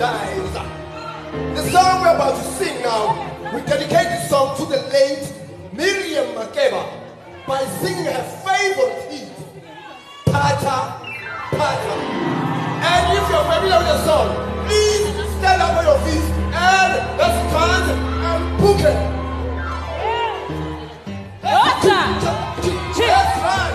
dies. The song we're about to sing now, we dedicate this song to the late Miriam Makeba by singing her favorite hit, Pata Pata. And if you're familiar with the song, please stand up on your feet and let's stand and book it. That's right.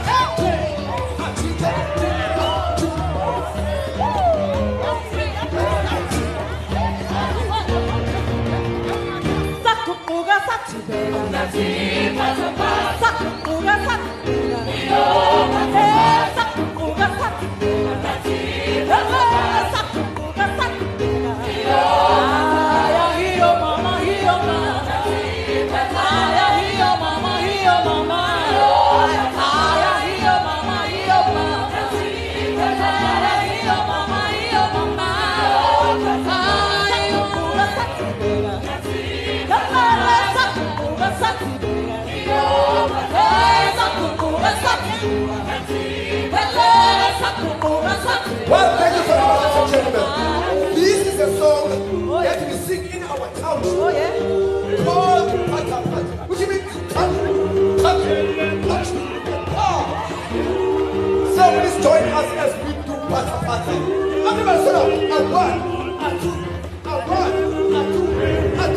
Well, thank you very much, ladies and gentlemen. This is a song that we sing in our town. Oh, yeah? Called Pata Pata, which means touch, touch, touch. So please join us as we do Pata Pata. Everybody sit up. And one, and two, and one, and two, and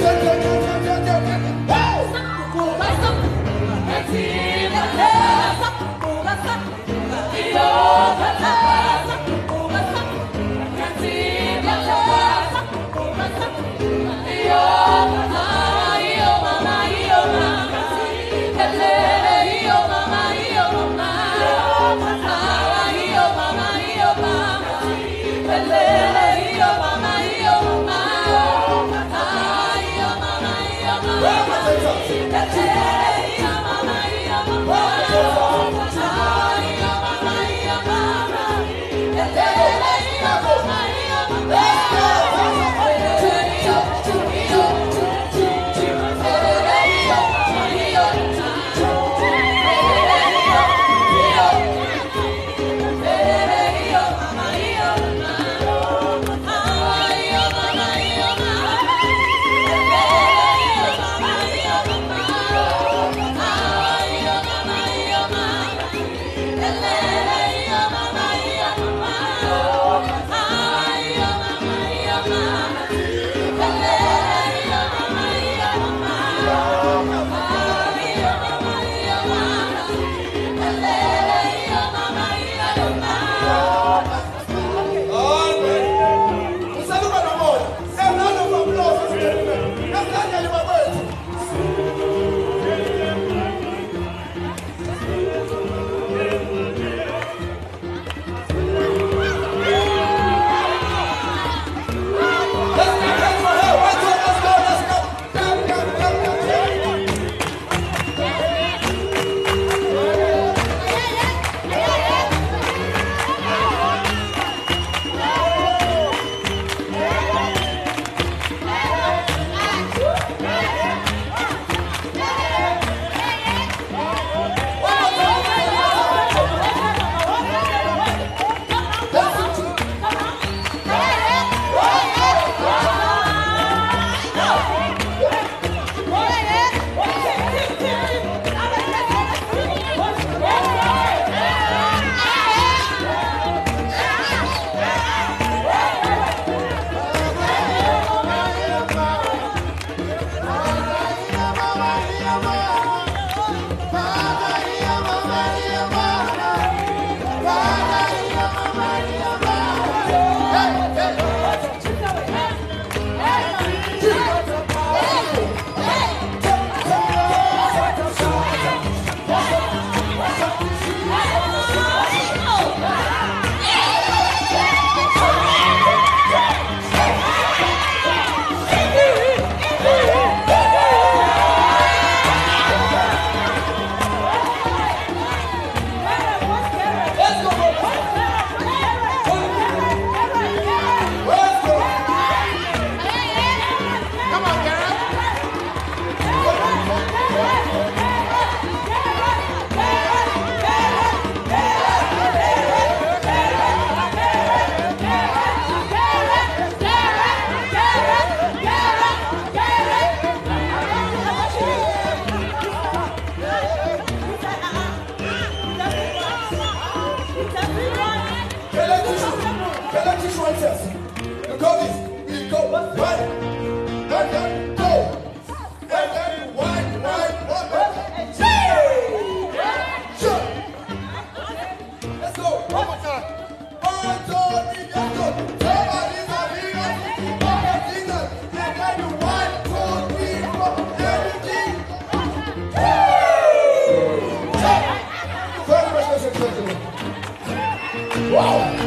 teach one first. Because we go one, and then go. And then one. Sure. Let's go. One more time. 1, 2, 3, let's go. Somebody's a hero. And then 1, 2, 3, 4, everything. Congratulations, gentlemen. Wow.